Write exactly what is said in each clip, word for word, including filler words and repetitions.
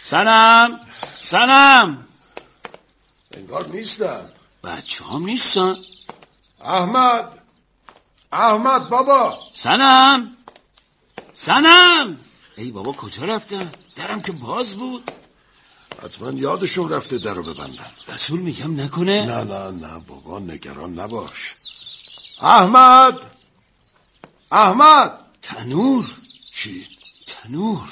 سنم سنم انگار نیستن. بچه هم نیستن. احمد احمد بابا. سنم سنم. ای بابا کجا رفتن؟ درم که باز بود. حتما یادشون رفته درو ببندن. رسول میگم نکنه. نه نه نه بابا نگران نباش. احمد احمد. تنور. چی؟ تنور.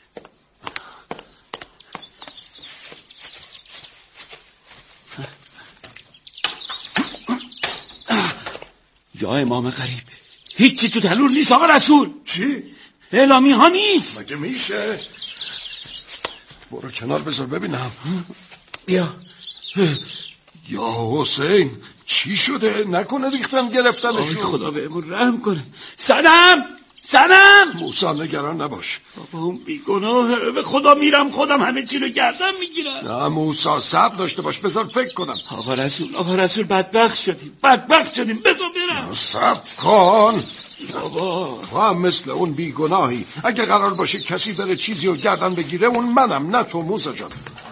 یا امام غریب، هیچی تو تنور نیست آقا رسول. چی؟ اعلامی ها نیست. مگه میشه؟ برو کنار بذار ببینم. بیا. یا حسین چی شده؟ نکنه ریختن گرفتنشون. خدا بهمون رحم کنه. سنم سنم. موسی نگران نباش. بابا اون بیگناه، به خدا میرم خودم همه چی رو گردن میگیرم. نه موسی صبر داشته باش، بذار فکر کنم. آقا رسول آقا رسول بدبخت شدیم بدبخت شدیم بذار برم. صبر کن بابا. تو هم مثل اون بیگناهی. اگه قرار باشه کسی بره چیزی رو گردن بگیره اون منم، نه تو موسی جان.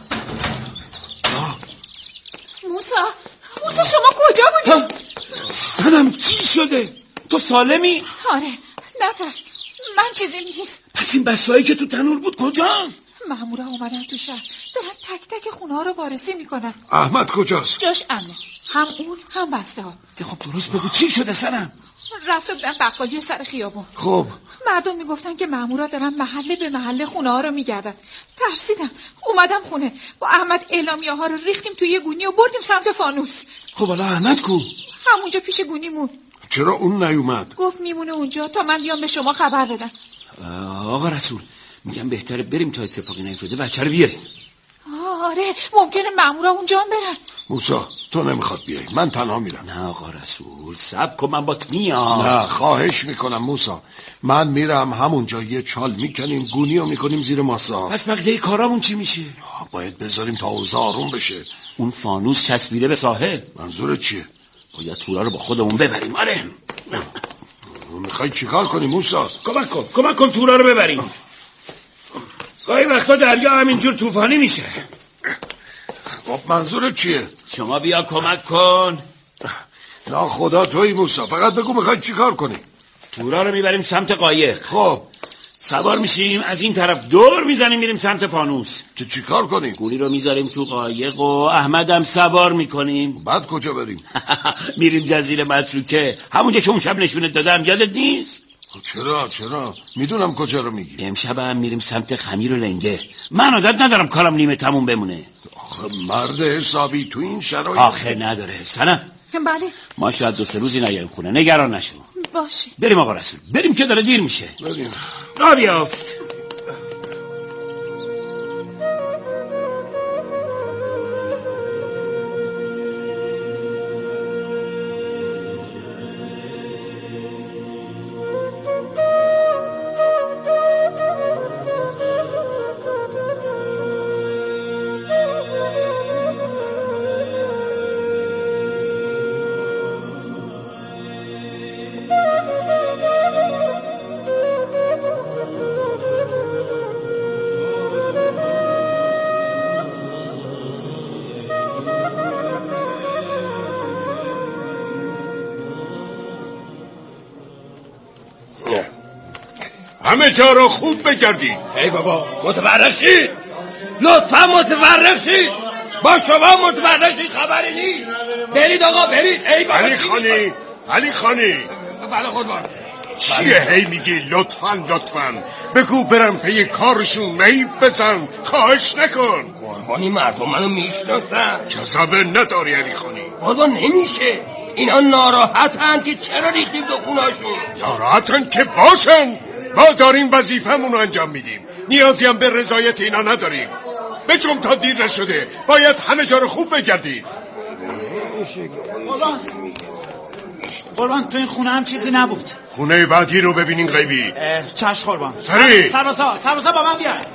موسی موسی شما کجا بودی؟ سنم چی شده؟ تو سالمی؟ آره نترس، من چیزی نیست. پس این بسایی که تو تنور بود کجا؟ مامورا اومدن تو شهر، دارن تک تک خونه ها رو وارسی میکنن. احمد کجاست؟ جاش امنه، هم اون هم بسته ها. خب درست بگو چی شده سنم؟ رفته بودن بقالی سر خیابون. خب مردم میگفتن که مامورا دارن محله به محله خونه ها رو میگردن. ترسیدم اومدم خونه، با احمد اعلامیه ها رو ریختیم توی یه گونی و بردیم سمت فانوس. خب حالا احمد کو؟ همونجا پیش گونی مون. چرا اون نیومد؟ گفت میمونه اونجا تا من بیام به شما خبر بدم. آقا رسول میگم بهتره بریم تا اتفاقی نیفتاده بچه رو بیاریم. آره ممکنه مامورا اونجا هم برن. موسی تو نمیخواد بیای، من تنها میرم. نه آقا رسول صبر کن، من بات میام. نه خواهش میکنم موسی، من میرم همونجا یه چال میکنیم گونی رو میکنیم زیر ماسا. پس بقیه کارامون چی میشه؟ باید بذاریم تا اوضاع آروم بشه. اون فانوس چسبیده به ساحل. منظورت چیه؟ باید تورا رو با خودمون ببریم. آره میخوای چیکار کنی موسی؟ کمک کن کمک کن تورا رو ببریم. گاهی وقتا دریا همینجور طوفانی میشه. خب منظورت چیه؟ شما بیا کمک کن. نه خدا تویی موسی، فقط بگو میخوای چیکار کنی؟ تورا رو میبریم سمت قایق. خب سوار میشیم از این طرف دور میزنیم میریم سمت فانوس. تو چیکار کنیم؟ گوری رو میذاریم تو قایق و احمدم سوار میکنیم. بعد کجا بریم؟ میریم جزیره متروکه، همونجا که اون شب نشونت دادم یادت نیست؟ چرا چرا میدونم کجا رو میگی. امشب هم میریم سمت خمیر و لنگه. من عادت ندارم کارم نیمه تموم بمونه. آخه مرد حسابی تو این شرایط. آخه نداره سنم. بله ما شاید دو سه روزی نیایم خونه، نگران نشو. باشه بریم آقا رسول، بریم که داره دیر میشه. بریم. را بیافت. همه جا رو خوب بگردید. ای بابا متورق شید، لطفا متورق شید. با شما متورق شید خبری نیست. برید آقا برید. ای بابا علی خانی علی خانی بله خودمان. چیه هی میگی لطفا لطفا؟ بگو برم پی کارشون، نیب بزن، خواهش نکن. قربانی مردم منو میشناسن. جذابه نداری علی خانی. بابا نمیشه، اینا ناراحتن که چرا ریختیم تو خوناشون. ناراحتن که باشن، ما داریم وظیفمون رو انجام میدیم، نیازی هم به رضایت اینا نداریم. بجم تا دیر نشده، باید همه جا رو خوب بگردید. قربان قربان تو این خونه هم چیزی نبود. خونه بعدی رو ببینین غیبی. چشم قربان. سریع سربازا سربازا با من بیاین.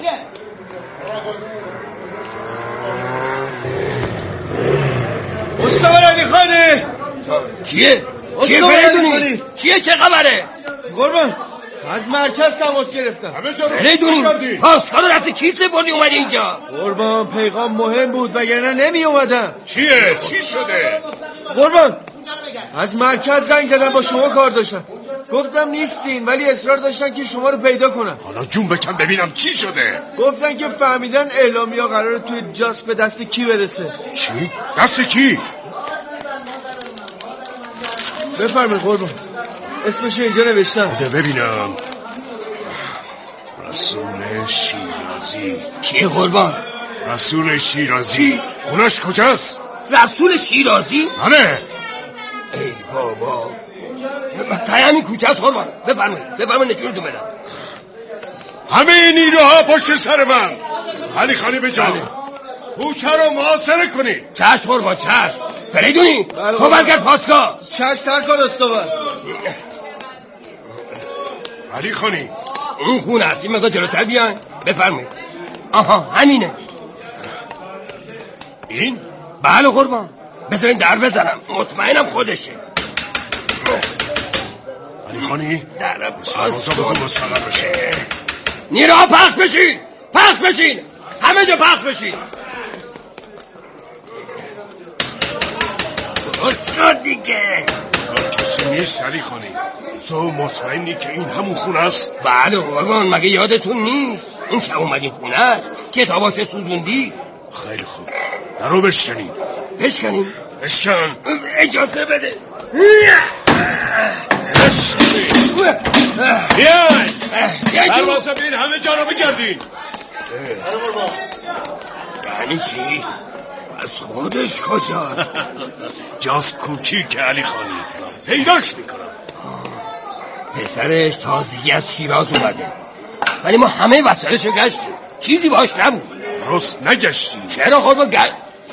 مصطفی علی خانی چیه؟ چیه فریدونی؟ چیه چه خبره؟ قربان از مرکز تماس گرفتم. همه جا رو فریدون پاسکار رو رفتی کیسه بردی اومدی اینجا. قربان پیغام مهم بود وگرنه نمی اومدم. چیه؟ چی شده؟ قربان از مرکز زنگ زدم با شما کار داشتن. گفتم نیستین ولی اصرار داشتن که شما رو پیدا کنم. حالا جون بکن ببینم چی شده. گفتن که فهمیدن اعلامیا قراره توی جاس به دست کی برسه. چی؟ دست کی؟ بفرمایید قربان اسمشو اینجا نوشتم. بده ببینم. رسول شیرازی. چیه قربان؟ رسول شیرازی. خونش کجاست؟ رسول شیرازی؟ بله. ای بابا تای همین کوچه هست قربان. بفرمایید بفرمایید نشونتون بدم. همه نیروها پشت سر من. علی خانی به جا کوچه رو محاصره کنید. چشم قربان چشم. فریدونی تو برگرد پاسکار. چشم سرکار استوار. علی خانی اون خونه هست این مقدار جلوتر بیان. بفرمایید. آها همینه. این؟ بله قربان بذارین در بزنم مطمئنم خودشه. علی خانی در سربازا بکن مستقر بشه. نیروها پخش بشین پخش بشین همه جا پخش بشین. درست دیگه. کسی نیست علی خانی. تو مطمئنی که این همون خونه است؟ بله قربان مگه یادتون نیست اون شب اومدیم خونه کتاباش سوزوندی. خیلی خوب درو بشکنیم. بشکنیم؟ بشکن. اجازه بده. بیاین دروازه بین همه جا رو بگردین. یعنی چی؟ از خودش کجاست؟ جاز کوکی که علی خانی پیداش میکنم. پسرش تازگی از شیراز اومده ولی ما همه وسایلشو گشتیم چیزی باش نبود. درست نگشتی؟ چرا خود گشت؟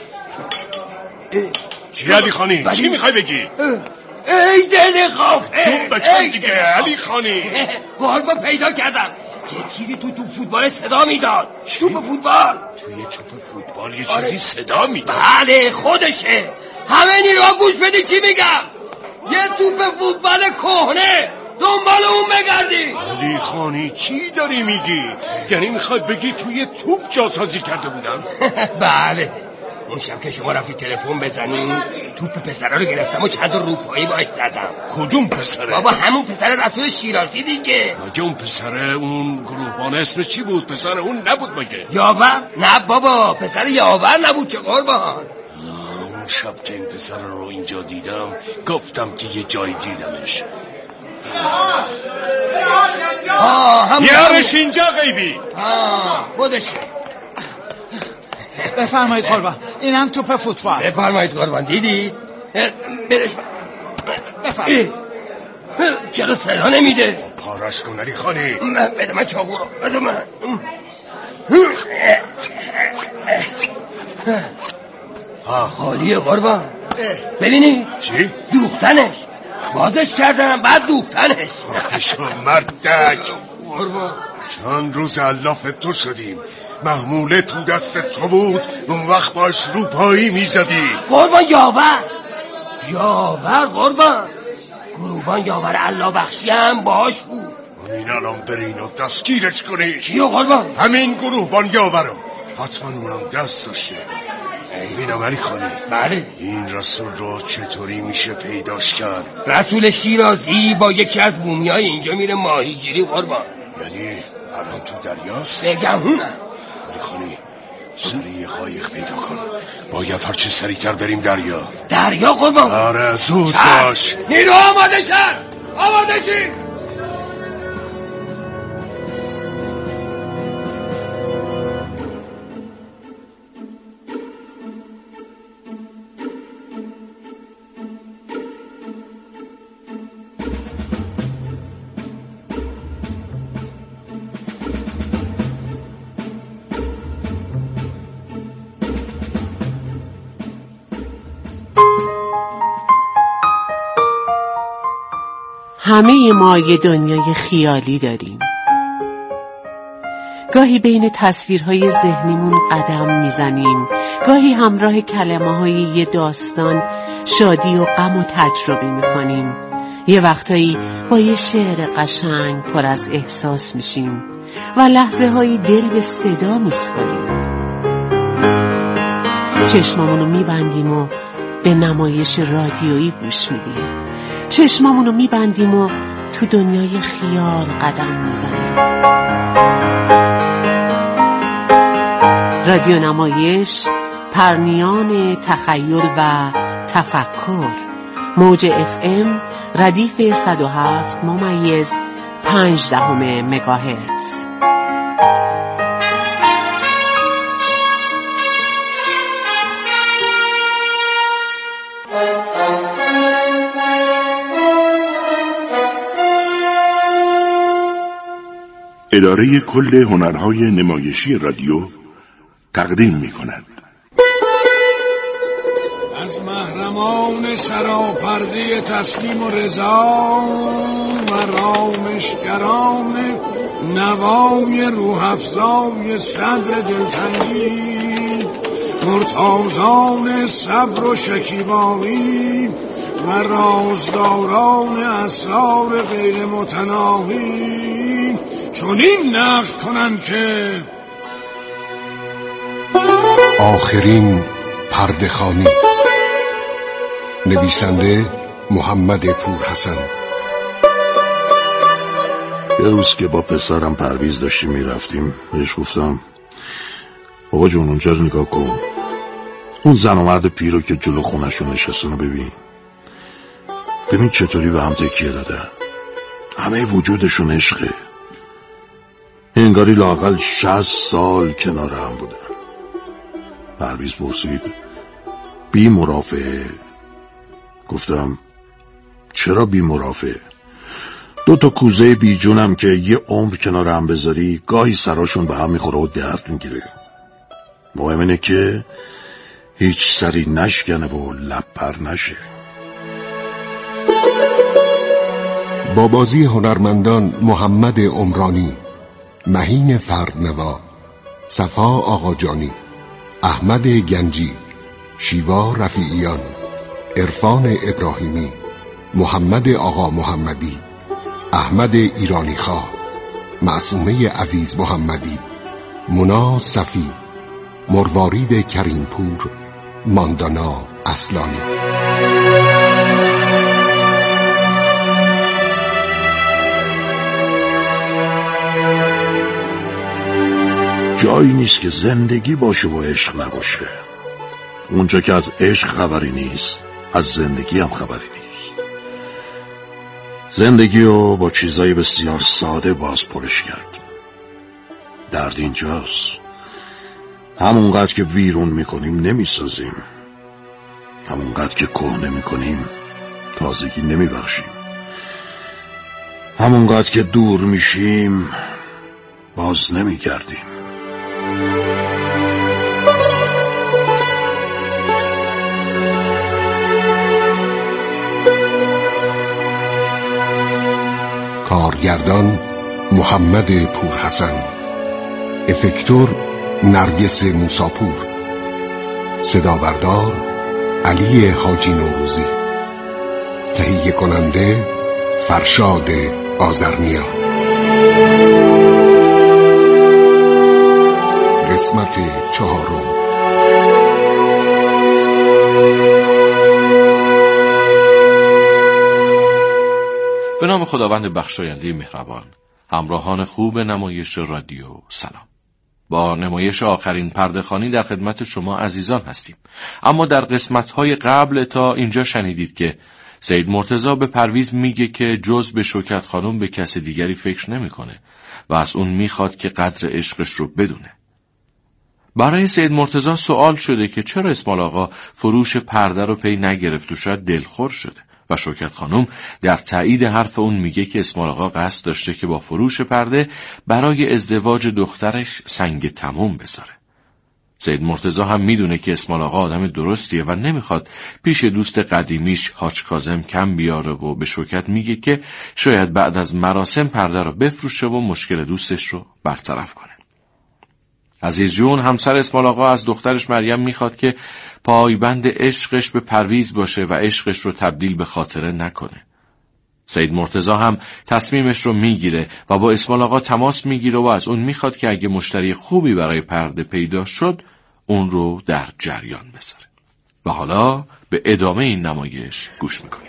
چی علی خانی؟ چی میخوای بگی؟ ای دل خافه چون بچن دیگه علی خانی. قربا پیدا کردم یه چیزی تو تو فوتبال صدا میداد. توپ فوتبال توی توپ فوتبال یه چیزی صدا میداد؟ بله خودشه. همه نیروها گوش بدید چی میگم. یه توپ فوتبال کهنه دنبال اون بگردی. علی خانی چی داری میگی؟ یعنی میخوای بگی توی توپ جاسازی کرده بودم؟ بله اون شب که شما رفتی تلفن بزنی توپ پسره رو گرفتم و چند روپایی باش زدم. کدوم پسره؟ بابا همون پسر رسول شیرازی دیگه. مگه اون پسره اون گروهبان اسمش چی بود؟ پسر اون نبود مگه؟ یاور؟ نه بابا پسر یاور نبود چه قربان. اون شب که این پسر رو اینجا دیدم گفتم که یه جای دیدمش. یارش اینجا غیبی. آه خودشه. بفرمایید قربان اینم توپ فوتبال. بفرمایید قربان دیدی؟ برش بفرمایید. چرا صدا نمیده؟ پارش کن علی خانی. بده من چاقو رو بده من. خالیه قربان. ببینی چی؟ دوختنش بازش کردم بعد دوختنش. شو مردک قربان چند روز علاف تو شدیم. محموله تو دست تو بود اون وقت باش روپایی میزدی. قربان یاور یاور قربان گروبان یاور الله بخشی هم باش بود. همین الان برین و دستگیرش کنی. چیو قربان؟ همین گروهبان یاور رو حتما اونم دست داشته. ببینم علی خانی. بله این رسول رو چطوری میشه پیداش کرد؟ رسول شیرازی با یکی از بومیای اینجا میره ماهیگیری قربان. یعنی الان تو دریاست؟ بگمونم علی خانی سریع قایق پیدا کن. باید هرچه سریعتر بریم دریا. دریا قربان؟ آره زود باش. نیرو آماده شد آماده شید. همه ما یه دنیای خیالی داریم. گاهی بین تصویرهای ذهنیمون قدم میزنیم، گاهی همراه کلمه‌های یه داستان شادی و غم و تجربه میکنیم. یه وقتایی با یه شعر قشنگ پر از احساس میشیم و لحظه هایی دل به صدا میسپاریم. چشمامونو میبندیم و به نمایش رادیویی گوش میدیم. چشمامونو میبندیم و تو دنیای خیال قدم میزنیم. رادیو نمایش، پرنیان تخیل و تفکر. موج اف ام ردیف صد و هفت ممیز پنج دهم مگاهرتز. اداره کل هنرهای نمایشی رادیو تقدیم می کند. از محرمان سراپرده تسلیم و رضا و رامشگران نوای روح افزای صدر دلتنگی، مرتازان صبر و شکیبایی و رازداران اسرار غیر متناهی چنین نقل کنند که آخرین پرده‌خوانی. نویسنده محمد پورحسن. یه روز که با پسرم پرویز داشتیم میرفتیم، بهش گفتم بابا جون اونجا رو نگاه کن، اون زن و مرد پیرو که جلو خونشون نشستن رو ببین ببین چطوری به هم تکیه دادن، همه وجودشون عشقه، انگاری لااقل شصت سال کنار هم بودن. پرویز پرسید بی مرافعه؟ گفتم چرا بی مرافعه؟ دو تا کوزه بی جونم که یه عمر کنار هم بذاری گاهی سراشون به هم میخوره و درد میگیره. مهم اینه که هیچ سری نشکنه و لب پر نشه. با بازی هنرمندان محمد عمرانی، مهین فردنوا، صفا آقاجانی، احمد گنجی، شیوا رفیعیان، عرفان ابراهیمی، محمد آقا محمدی، احمد ایرانیخواه، معصومه عزیز محمدی، مونا صفی، مروارید کریمپور، ماندانا اصلانی. جایی نیست که زندگی باشه و عشق نباشه. اونجا که از عشق خبری نیست، از زندگی هم خبری نیست. زندگی رو با چیزای بسیار ساده باز پرش کرد. درد اینجاست، همونقدر که ویرون میکنیم نمیسازیم، همونقدر که کهنه میکنیم تازگی نمیبخشیم، همونقدر که دور میشیم باز نمیگردیم. کارگردان محمد پورحسن، افکتور نرگس موساپور، صدابردار علی حاجی نوروزی، تهیه کننده فرشاد آذرنیا. قسمت چهارم. به نام خداوند بخشاینده مهربان. همراهان خوب نمایش رادیو سلام. با نمایش آخرین پرده‌خوانی در خدمت شما عزیزان هستیم. اما در قسمت‌های قبل تا اینجا شنیدید که سید مرتضی به پرویز میگه که جز به شوکت خانم به کسی دیگری فکر نمی‌کنه و از اون میخواد که قدر عشقش رو بدونه. برای سید مرتضی سوال شده که چرا اسماعیل آقا فروش پرده رو پی نگرفت و شاید دلخور شده و شوکت خانم در تایید حرف اون میگه که اسماعیل آقا قصد داشته که با فروش پرده برای ازدواج دخترش سنگ تموم بذاره. سید مرتضی هم میدونه که اسماعیل آقا آدم درستیه و نمیخواد پیش دوست قدیمیش حاج کاظم کم بیاره و به شوکت میگه که شاید بعد از مراسم پرده رو بفروشه و مشکل دوستش رو برطرف کنه. عزیز جون همسر اسماعیل آقا از دخترش مریم میخواد که پایبند عشقش به پرویز باشه و عشقش رو تبدیل به خاطره نکنه. سید مرتضی هم تصمیمش رو میگیره و با اسماعیل آقا تماس میگیره و از اون میخواد که اگه مشتری خوبی برای پرده پیدا شد اون رو در جریان بذاره. و حالا به ادامه این نمایش گوش میکنیم.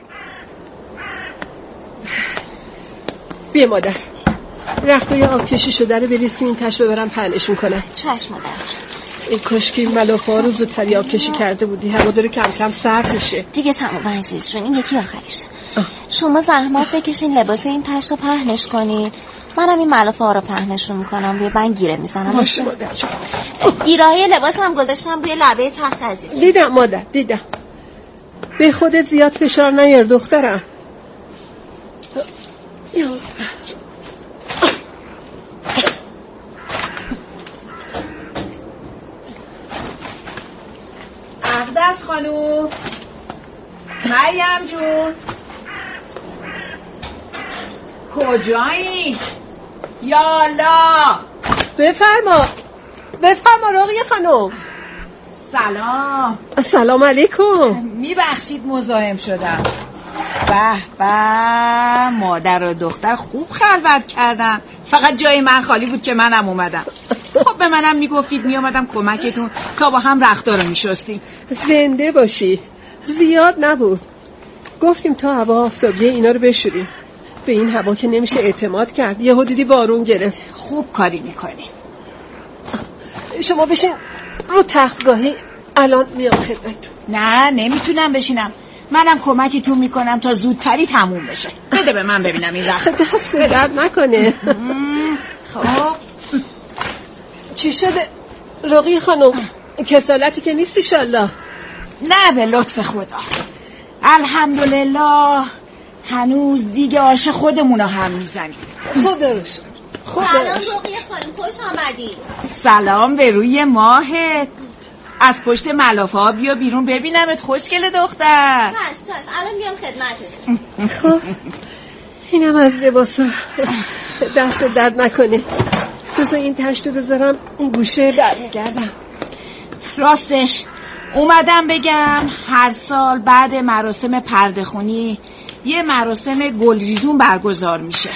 بیا مادر، رختای آب کشی شده رو بریز تو این تش ببرم پهنش میکنم. چشم مادر. این کاشکی ملافه ها رو زودتری آب کشی کرده بودی، هوا داره کم کم سرد میشه. دیگه تمام عزیزشون، این یکی آخریشه. شما زحمت بکشین لباس این تش رو پهنش کنین، منم این ملافه ها رو پهنشون میکنم، روی من گیره میزنم. باشه مادر جون. گیره های لباس هم گذاشتم روی لبه تخت عزیز. دیدم مادر، دیدم. به خودت زیاد فشار نیار دخترم. یوز اقدس خانوم، مریم جون، کجایی؟ یالا بفرما بفرما رقیه خانوم. سلام. سلام علیکم. میبخشید مزاحم شدم. به به، مادر و دختر خوب خلوت کردم، فقط جای من خالی بود که منم اومدم. خب به منم میگفتید میامدم کمکتون تا با هم رختار رو میشستیم. زنده باشی. زیاد نبود، گفتیم تا هوا آفتابیه اینا رو بشوریم. به این هوا که نمیشه اعتماد کرد، یه حدودی بارون گرفت. خوب کاری میکنی. شما بشین رو تختگاهی، الان میام خدمتتون. نه نمیتونم بشینم، منم کمکتون میکنم تا زودتری تموم بشه. بده به من ببینم این رخت. دست درد نکنه. خب چی شده رقیه خانم؟ کسالتی که نیست انشالله؟ نه به لطف خدا، الحمدلله هنوز دیگه آش خودمونو هم میزنیم. خدا رو شکر. سلام رقیه خانم، خوش آمدی. سلام به روی ماهت. از پشت ملافه ها بیا بیرون ببینمت خوشگل دختر. چش چش، الان میام خدمتت. خب اینم از لباسا. دست درد نکنه. بذار این تشتو بذارم این گوشه برمیگردم. راستش اومدم بگم هر سال بعد مراسم پرده خونی یه مراسم گلریزون برگزار میشه.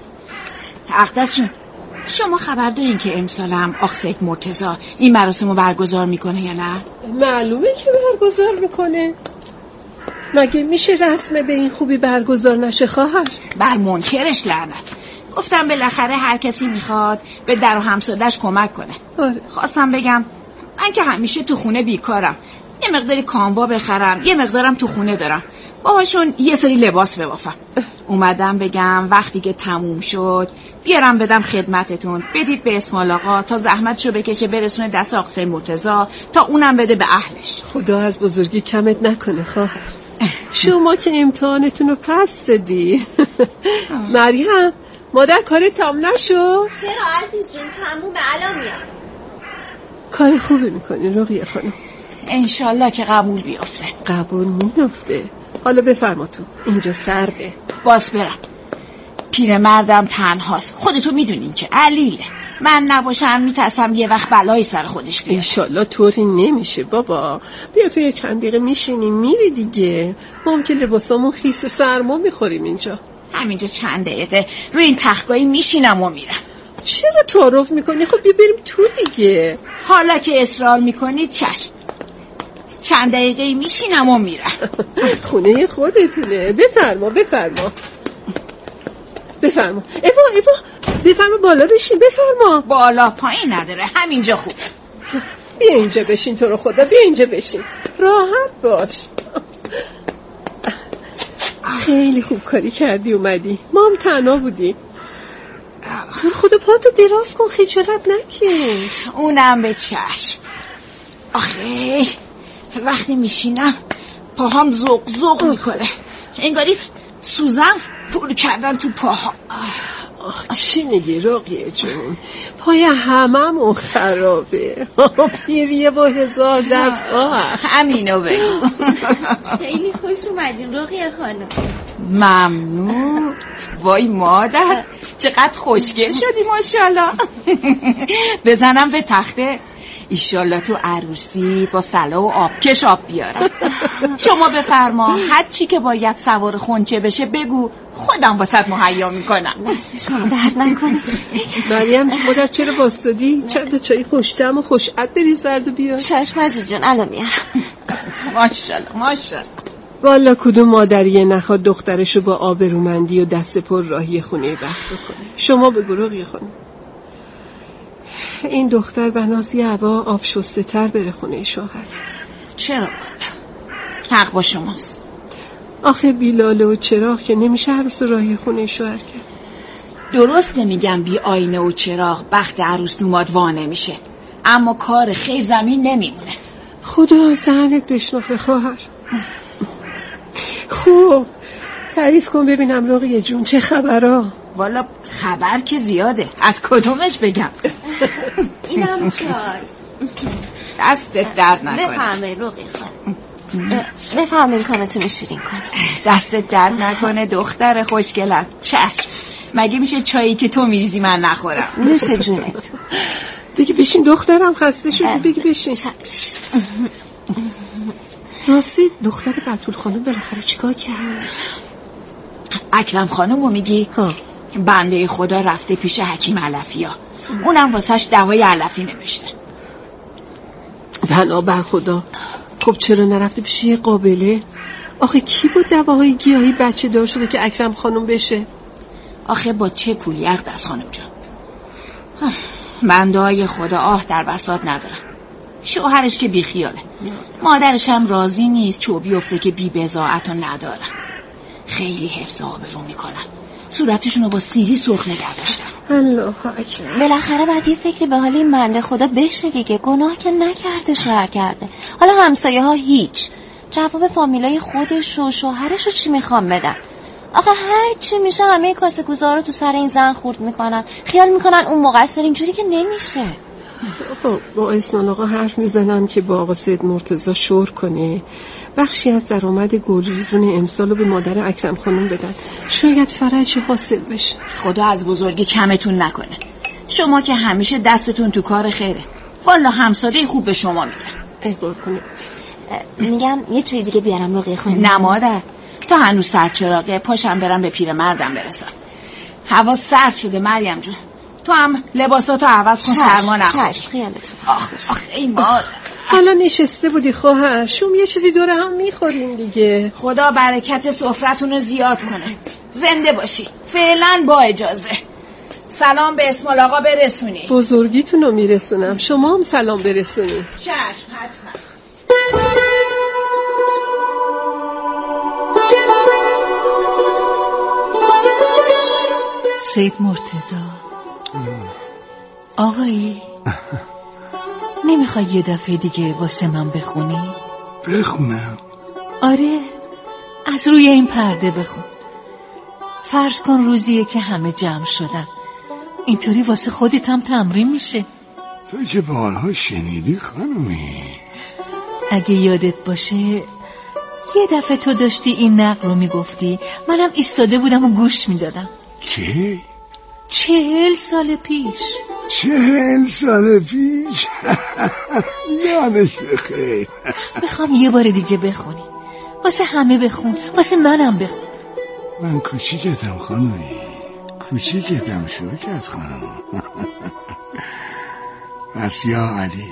اقدس جون، شما خبر دارین که امسال هم آقا سید مرتضی این مراسم رو برگزار میکنه یا نه؟ معلومه که برگزار میکنه. مگه میشه رسم به این خوبی برگزار نشه خواهر؟ بر منکرش لعنت. گفتم بالاخره هر کسی میخواد به در و همسادش کمک کنه. آره. خواستم بگم من که همیشه تو خونه بیکارم، یه مقداری کاموا بخرم، یه مقدارم تو خونه دارم، باهاشون یه سری لباس ببافم. اومدم بگم وقتی که تموم شد بیارم بدم خدمتتون، بدید به اسماعیل آقا تا زحمتشو بکشه برسونه دست آقا سید مرتضی تا اونم بده به اهلش. خدا از بزرگی کمت نکنه خواهر. شما که امتحانتون رو پس دادی. مریم مادر کار تام نشو؟ چرا عزیز جون، تمومه، الان میام. کار خوبی میکنی رقیه خانم. انشالله که قبول بیافته. قبول میافته. حالا بفرما تو، اینجا سرده. باز برم. پیرمردم تنهاست، خودتون میدونین که علیله. من نباشم میترسم یه وقت بلایی سر خودش بیاد. انشالله طوری نمیشه بابا. بیا تو یه چند دقیقه میشینیم میری دیگه. ممکن لباسامون خیس سرما میخوریم اینجا. همینجا چند دقیقه روی این تختگاهی میشینم و میرم. چرا تعارف میکنی؟ خب بیا بریم تو دیگه. حالا که اصرار میکنی چشم. چند دقیقه میشینم و میرم. خونه خودتونه. بفرما بفرما بفرما. ایوا ایوا بفرما بالا بشین. بفرما. بالا پایین نداره، همینجا خوبه. بیا اینجا بشین، تو رو خدا بیا اینجا بشین، راحت باش. خیلی خوب کاری کردی اومدی، ما هم تنها بودیم. تو خدا پاتو دراز کن، خجالت نکش. اونم به چشم. آخه وقتی میشینم پاهام زوق زوق میکنه، انگاری سوزن پر کردن تو پاها. چی میگی رقیه جون؟ پای هممون خرابه. پیریه با هزار درد. همینو بگو. خیلی خوش اومدین رقیه خانم. ممنون. وای مادر چقدر خوشگل شدی ماشاءالله. بزنم به تخته. ایشالله تو عروسی با سلا و آبکش آب بیارم. شما بفرما هر چی که باید سوار خونچه بشه بگو، خودم واسط مهیا میکنم. دست شما درد نکنه. مریم جون مادر چرا واسطادی؟ چند تا چای خوش‌طعم و خوشعط بریز برد و بیار. چشم عزیز جون الان میارم. ماشاءالله ماشاءالله. والا کدوم مادریه نخواد دخترشو با آبرومندی و دست پر راهی خونه بخت بکنه. شما به گروه خانم. این دختر بنازی هوا آب شسته تر بره خونه شوهر. چرا؟ حق با شماست. آخه بیلاله و چراغ که نمیشه عروس راهی خونه شوهر کرد. درست نمیگم بی آینه و چراغ بخت عروس دوماد وا نمیشه، اما کار خیر زمین نمیمونه. خدا زنت بشنافه خواهر. خوب تعریف کن ببینم رقیه جون چه خبرها؟ والا خبر که زیاده، از کدومش بگم؟ اینم چای. دستت درد نکنه. بفرمایید رقیه خانم. بفرمایید کامتون شیرین کنه. دستت درد نکنه دختر خوشگلم. چشم. مگه میشه چایی که تو میریزی من نخورم؟ نوش جونت. بگی بشین دخترم خسته شدی، بگی بشین. راستی دختر بتول خانم بالاخره چیکار کرد؟ اکرم خانم رو میگی؟ ها. بنده خدا رفته پیش حکیم علفیا، اونم واسش دوای علفی نوشته. بنا بر خدا. خب چرا نرفته پیش یه قابله؟ آخه کی با دواهای گیاهی بچه دار شده که اکرم خانم بشه؟ آخه با چه پولی اقدس خانم جان؟ بنده های خدا آه در بساط ندارم. شوهرش که بی خیاله، مادرش هم راضی نیست چوبی افته که بی بضاعت رو ندارن. خیلی حفظ آبرو میکنن، صورتشون رو با سیلی سرخ نگه داشتن. الله اکبر. بالاخره باید یه فکری به حال این بنده خدا بشه دیگه. گناه که نکرده شوهر کرده. حالا همسایه ها هیچ. جواب فامیلای خودش و شوهرش رو چی میخوام بدن؟ آخه هر چی میشه همه کاسه گوزارو تو سر این زن خورد میکنن، خیال میکنن اون مقصر، اینجوری که نمیشه. با اسمان آقا حرف میزنم که با آقا سید مرتضی شور کنه بخشی از درآمد گلریزون امسالو به مادر اکرم خانم بدن، شاید فرج حاصل بشه. خدا از بزرگی کمتون نکنه. شما که همیشه دستتون تو کار خیره. والا همساده خوب به شما میگم. ای قربونت. میگم یه چیز دیگه بیارم رقیه خانم. نه مادر، تا هنوز سرچراغه، پاشم برم به پیرمردم برسم. هوا سرد شده مریم جون. تو هم لباساتو عوض کن، سرما نخور. چشم خیالتون. آخ آخ ای مادر. حالا نشسته بودی خواهر، شوم یه چیزی دوره هم میخوریم دیگه. خدا برکت سفرتون رو زیاد کنه. زنده باشی. فعلا با اجازه. سلام به اسمال آقا برسونی. بزرگیتون رو میرسونم، شما هم سلام برسونی. چشم حتما. سید مرتضی آقایی نمیخوای یه دفعه دیگه واسه من بخونی؟ بخونم؟ آره، از روی این پرده بخون. فرض کن روزیه که همه جمع شدن، اینطوری واسه خودت هم تمرین میشه. تو که بارها شنیدی خانومی. اگه یادت باشه یه دفعه تو داشتی این نقل رو میگفتی، منم ایستاده بودم و گوش میدادم. کی؟ چهل سال پیش. چهل سال پیش؟ یادش بخیر. میخوام یه بار دیگه بخونی، واسه همه بخون، واسه منم بخون. من کوچیکتم خانومی، کوچیکتم شوکت خانم. پس یا علی.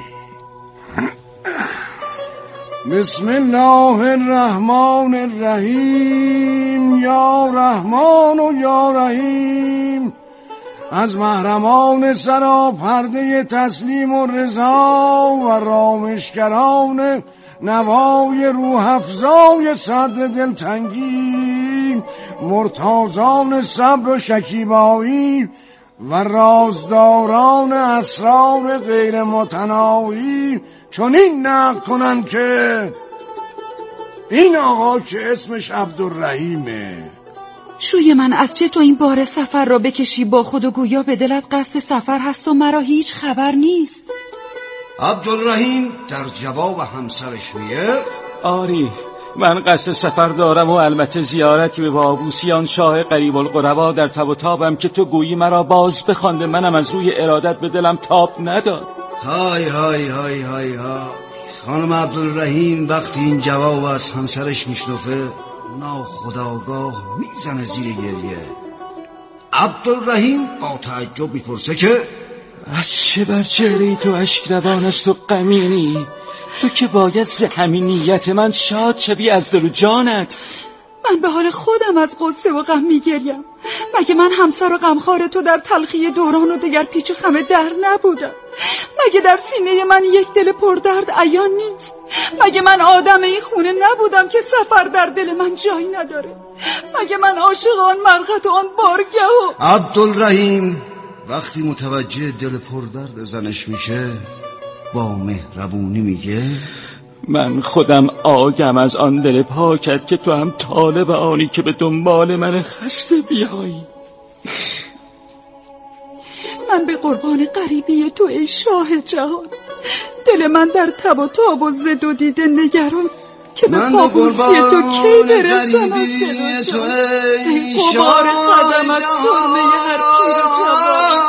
بسم الله الرحمن الرحیم، یا رحمان و یا رحیم. از محرمان سرا پرده تسلیم و رضا و رامشگران نوای روح افزای صدر دلتنگی، مرتازان صبر و شکیبایی و رازداران اسرار غیر متناهی چنین نقل کنن که این آقا که اسمش عبدالرحیمه. شوی من از چه تو این بار سفر را بکشی با خود و گویا به دلت قصد سفر هست و مرا هیچ خبر نیست؟ عبدالرحیم در جواب همسرش میگه آری من قصد سفر دارم و البته زیارتی به بابوسیان شاه قریب القربا در تب و تابم که تو گویی مرا باز بخوانده، منم از روی ارادت به دلم تاب نداد. های های های های های خانم عبدالرحیم وقتی این جواب از همسرش میشنفه ناخودآگاه میزنه زیر گریه. عبدالرحیم با تعجب میپرسه که از چه بر چهره تو اشک روان است و غمینی؟ تو که باید ز همین نیت من شاد شوی از دل و جانت. من به حال خودم از غصه و غم میگریم. مگه من همسر و غمخوار تو در تلخی دوران و دگر پیچ و خم در نبودم؟ مگه در سینه من یک دل پردرد عیان نیست؟ مگه من آدم این خونه نبودم که سفر در دل من جای نداره؟ مگه من عاشق آن مرغت و آن بارگه و عبدالرحیم وقتی متوجه دل پردرد زنش میشه با مهربونی میگه من خودم آگم از آن دل پاکت که تو هم طالب آنی که به دنبال من خسته بیایی. من به قربان غریبی تو ای شاه جهان. دل من در تب و تاب و زد و دیده نگران که به پابوسی تو کی برسم از دل و جان. ای قبار قدمت سرمه هر پیر و جوان.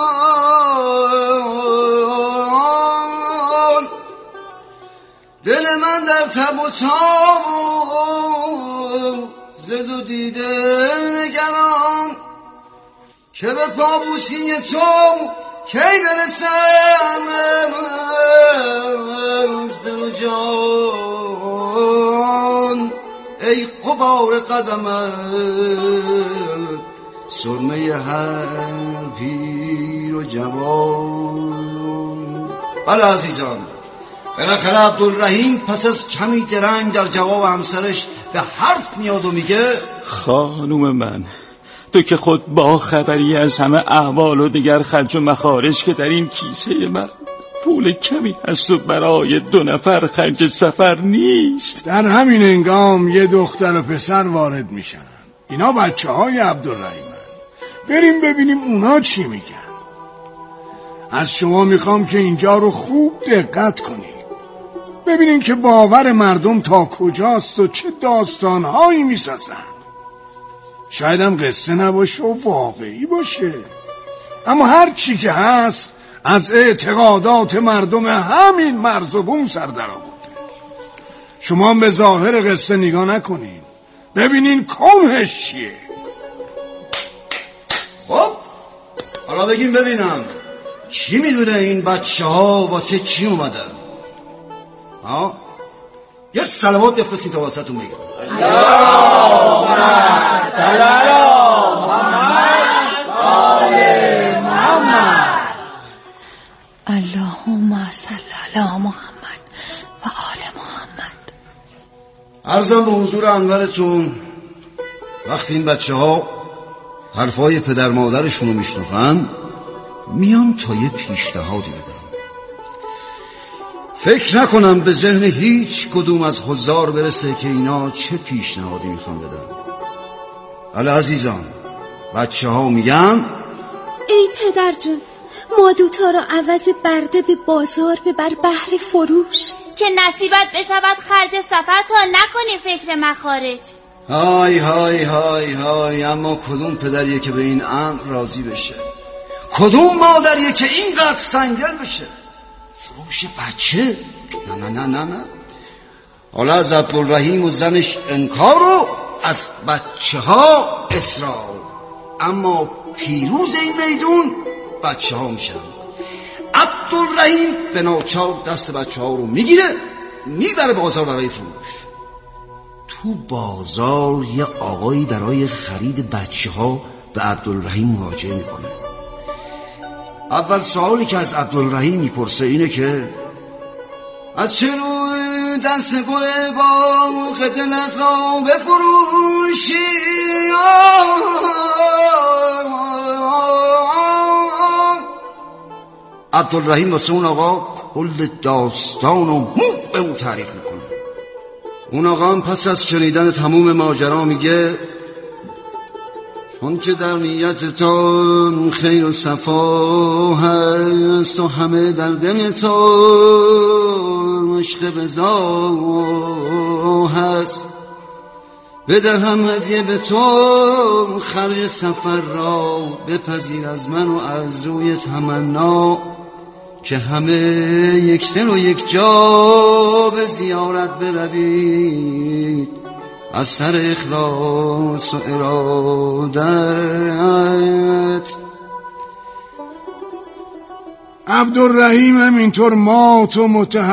دل من در تب و تاب و زد و دیده نگران که به پابوسی تو کی برسم از دل و جان. ای قبار قدمت سرمه هر پیر و جوان. بله عزیزان، بالاخره عبدالرحیم پس از کمی درنگ در جواب همسرش به حرف میاد و میگه خانوم من، تو که خود با خبری از همه احوال و دیگر خرج و مخارج که در این کیسه من پول کمی هست و برای دو نفر خرج سفر نیست. در همین هنگام یه دختر و پسر وارد میشن. اینا بچه های عبدالرحیمن. بریم ببینیم اونا چی میگن. از شما میخوام که اینجا رو خوب دقت کنید، ببینین که باور مردم تا کجاست و چه داستانهایی میسازن. شاید هم قصه نباشه و واقعی باشه، اما هر چی که هست از اعتقادات مردم همین مرز و بوم سر در آورده. شما هم به ظاهر قصه نگاه نکنین، ببینین کنهش چیه. خب حالا بگیم ببینم چی میدونه این بچه ها واسه چی اومده؟ ها؟ یه صلوات بفرستین تا واسه تون بگم. اللهم صل علی محمد آل محمد. اللهم صل علی محمد و آل محمد. عرضم به حضور انورتون وقتی این بچه ها حرفای پدر مادرشون رو میشنفن میان تا یه پیشنهادی بدن. فکر نکنم به ذهن هیچ کدوم از حضار برسه که اینا چه پیشنهادی میخوان بدن. حالا عزیزان بچه ها میگن ای پدر جون، ما دوتا رو عوض برده به بازار ببر بهر فروش که نصیبت بشود خرج سفر تا نکنی فکر مخارج. های های های های اما کدوم پدریه که به این امر راضی بشه؟ کدوم مادریه که اینقدر سنگدل بشه؟ فروش بچه؟ نه نه نه نه نه. حالا از عبدالرحیم و زنش انکار و از بچه ها اصرار، اما پیروز این میدون بچه ها میشن. عبدالرحیم به ناچار دست بچه ها رو میگیره میبره بازار برای فروش. تو بازار یه آقایی برای خرید بچه ها به عبدالرحیم مراجعه میکنه. اول سوالی که از عبدالرحیم میپرسه اینه که از چه روی دست گل باغ دلت را بفروشی؟ عبدالرحیم واسه اون آقا کل داستان و مو به اون تعریف میکنه. اون آقا هم پس از شنیدن تموم ماجرا میگه چون که در نیتتان خیر و صفا هست و همه در دلتان عشق رضا هست، بدهم هدیه به تو خرج سفر را، بپذیر از من و از روی تمنا که همه یک دل و یک جا به زیارت بروید از سر اخلاص و ارادت. عبدالرحیم همینطور مات و متحد